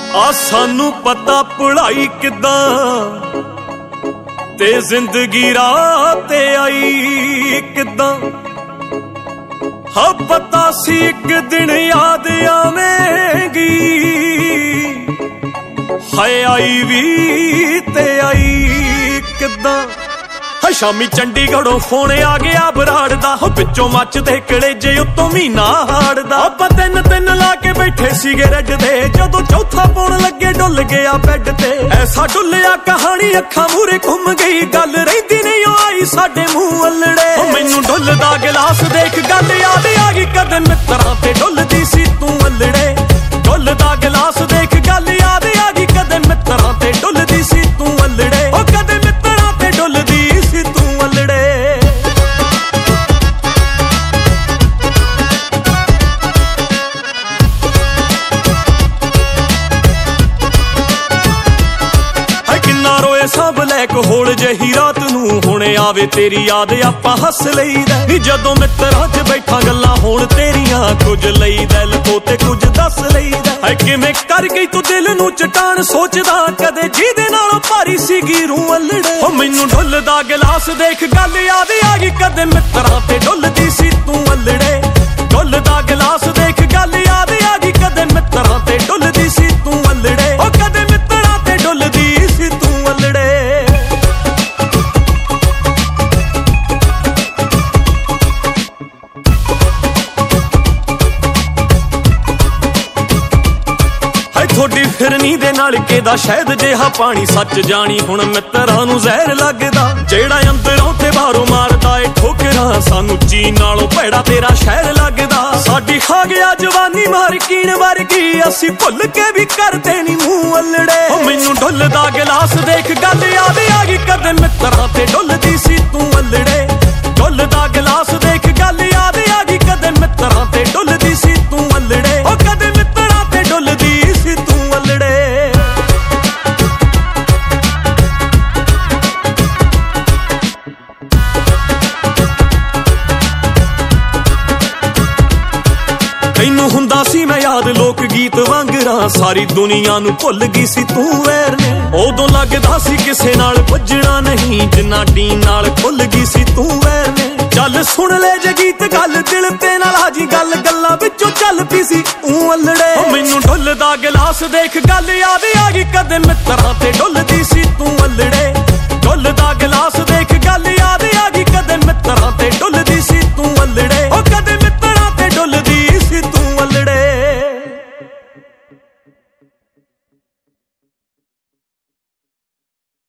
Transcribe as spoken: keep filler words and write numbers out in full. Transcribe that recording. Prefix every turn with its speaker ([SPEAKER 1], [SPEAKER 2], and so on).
[SPEAKER 1] ਆ ਸਾਨੂੰ ਪਤਾ ਪੜਾਈ ਕਿੱਦਾਂ ਤੇ ਜ਼ਿੰਦਗੀ ਰਾਹ ਤੇ ਆਈ ਕਿੱਦਾਂ। ਹਾਂ ਪਤਾ ਸੀ ਇੱਕ ਦਿਨ ਯਾਦ ਆਵੇਂਗੀ, ਹਾਏ ਆਈ ਵੀ ਤੇ ਆਈ ਕਿੱਦਾਂ। ਹਾਂ ਸ਼ਾਮੀ ਚੰਡੀਗੜ੍ਹੋਂ ਫੋਨ ਆ ਗਿਆ ਬਰਾੜ ਦਾ, ਹੋ ਵਿੱਚੋਂ ਮੱਚਦੇ ਕਲੇਜੇ ਉੱਤੋਂ ਮਹੀਨਾ ਹਾੜਦਾ। ਆਪਾਂ ਤਿੰਨ ਤਿੰਨ ਲਾ ਕੇ ਬੈਠੇ ਸੀਗੇ ਰੱਜਦੇ, ਜਦੋਂ ਚੌਥਾ ਪਾਉਣ ਲੱਗੇ ਡੁੱਲ ਗਿਆ ਬੈੱਡ ਤੇ। ਐਸਾ ਡੁੱਲਿਆ ਕਹਾਣੀ ਅੱਖਾਂ ਮੂਰੇ ਘੁੰਮ ਗਈ, ਗੱਲ ਰਹਿੰਦੀ ਨਹੀਂ ਉਹ ਆਈ ਸਾਡੇ ਮੂੰਹ ਅੱਲੜੇ। ਮੈਨੂੰ ਡੁੱਲਦਾ ਗਿਲਾਸ ਦੇਖ ਗੱਲ ਯਾਦ ਆ ਗਈ, ਕਦੇ ਮਿੱਤਰਾਂ ਤੇ ਡੁੱਲਦੀ ਸੀ ਤੂੰ ਅੱਲੜੇ। ਡੁੱਲਦਾ ਗਿਲਾਸ ਦੇਖ ਗੱਲ ਯਾਦ ਆ ਗਈ, ਕਦੇ ਮਿੱਤਰਾਂ ਤੇ ਡੁੱਲਦੀ ਸੀ ਤੂੰ ਅੱਲੜੇ। ਉਹ ਕਦੇ ਮਿੱਤਰਾਂ ਤੇ ਡੁੱਲਦੀ ਸੀ ਤੂੰ ਅੱਲੜੇ। ਕਿੰਨਾ ਰੋਏ ਸਭ ਲੈ ਕੇ ਹੋਲ ਜਹੀ ਰਾਤ ਨੂੰ, ਹੁਣ ਆਵੇ ਤੇਰੀ ਯਾਦ ਆਪਾਂ ਹੱਸ ਲਈਦਾ। ਨੀ ਜਦੋਂ ਮਿੱਤਰਾਂ 'ਚ ਬੈਠਾ ਗੱਲਾਂ ਹੋਣ ਤੇਰੀਆਂ, ਕੁਝ ਲਈਦਾ ਲਕੋ ਤੇ ਕੁਝ ਦੱਸ ਲਈਦਾ। ਹੈ ਕਿਵੇਂ ਕਰ ਗਈ ਤੂੰ ਦਿਲ ਨੂੰ ਚਟਾਨ, ਸੋਚਦਾ ਕਦੇ ਜਿਹਦੇ ਨਾਲੋਂ ਭਾਰੀ ਸੀਗੀ ਰੂਹ ਅੱਲੜੇ। ਉਹ ਮੈਨੂੰ ਡੁੱਲਦਾ ਗਿਲਾਸ ਦੇਖ ਗੱਲ ਯਾਦ ਆ ਗਈ, ਕਦੇ ਮਿੱਤਰਾਂ ਤੇ ਡੁੱਲਦੀ ਸੀ ਤੂੰ ਅੱਲੜੇ। ਡੁੱਲਦਾ ਗਿਲਾਸ ਦੇਖ ਗੱਲ ਯਾਦ ਆ ਗਈ, ਕਦੇ ਮਿੱਤਰਾਂ ਤੇ ਡੁੱਲਦੀ ਸੀ ਤੂੰ ਅੱਲੜੇ। ਉਹ ਕਦੇ ਮਿੱਤਰਾਂ ਤੇ ਡੁੱਲਦੀ ਸੀ ਤੂੰ ਅੱਲੜੇ। ਥੋੜੀ ਫਿਰਨੀ ਦੇ ਨਾਲ ਕਿਹਦਾ ਸ਼ਾਇਦ ਜਿਹਾ ਪਾਣੀ, ਸੱਚ ਜਾਣੀ ਹੁਣ ਮਿੱਤਰਾਂ ਨੂੰ ਜ਼ਹਿਰ ਲੱਗਦਾ। ਜਿਹੜਾ ਅੰਦਰੋਂ ਤੇ ਬਾਹਰੋਂ ਮਾਰਦਾ ਏ ਠੋਕਰਾਂ, ਸਾਨੂੰ ਚੀਨ ਨਾਲੋਂ ਭੈੜਾ ਤੇਰਾ ਸ਼ਹਿਰ ਲੱਗਦਾ। ਸਾਡੀ ਖਾ ਗਿਆ ਜਵਾਨੀ ਮਾਰ ਕੀਣ ਵਰਗੀ, ਅਸੀਂ ਭੁੱਲ ਕੇ ਵੀ ਕਰਦੇ ਨੀ ਮੂੰਹ ਅੱਲੜੇ। ਉਹ ਮੈਨੂੰ ਡੁੱਲਦਾ ਗਿਲਾਸ ਦੇਖ ਗੱਲ ਯਾਦ ਆ ਗਈ, ਕਦੇ ਮਿੱਤਰਾਂ ਤੇ ਡੁੱਲਦੀ ਸੀ ਤੂੰ ਅੱਲੜੇ। ਡੁੱਲਦਾ ਗਿਲਾਸ ਦੇਖ ਗੱਲ ਯਾਦ ਆ ਗਈ, ਕਦੇ ਮਿੱਤਰਾਂ ਤੇ ਡੁੱਲਦੀ ਸੀ ਤੂੰ ਅੱਲੜੇ। ਉਹ ਕਦੇ ਮਿੱਤਰਾਂ ਤੇ ਡੁੱਲਦੀ ਸੀ ਤੂੰ ਅੱਲੜੇ। ਤੈਨੂੰ ਹੁੰਦਾ ਸੀ ਮੈਂ ਯਾਦ ਲੋਕ ਗੀਤ ਵਾਂਗਰਾਂ, ਸਾਰੀ ਦੁਨੀਆ ਨੂੰ ਭੁੱਲ ਗਈ ਸੀ ਤੂੰ ਵੈਰ ਨੇ। ਉਦੋਂ ਲੱਗਦਾ ਸੀ ਕਿਸੇ ਨਾਲ ਵੱਜਣਾ ਨਹੀਂ, ਜਿੰਨਾ ਡੀਨ ਨਾਲ ਖੁੱਲ ਗਈ ਸੀ ਤੂੰ ਵੈਰ ਨੇ। ਚੱਲ ਸੁਣ ਲੈ ਜੇ ਗੀਤ ਗੱਲ ਦਿਲ ਤੇ ਨਾਲ ਹਾਜੀ, ਗੱਲ ਗੱਲਾਂ ਵਿੱਚੋਂ ਚੱਲ ਪਈ ਸੀ ਊਂ ਅੱਲੜੇ। ਮੈਨੂੰ ਡੁੱਲਦਾ ਗਿਲਾਸ ਦੇਖ ਗੱਲ ਯਾਦ ਆ ਗਈ, ਕਦੇ ਮਿੱਤਰਾਂ ਤੇ ਡੁੱਲ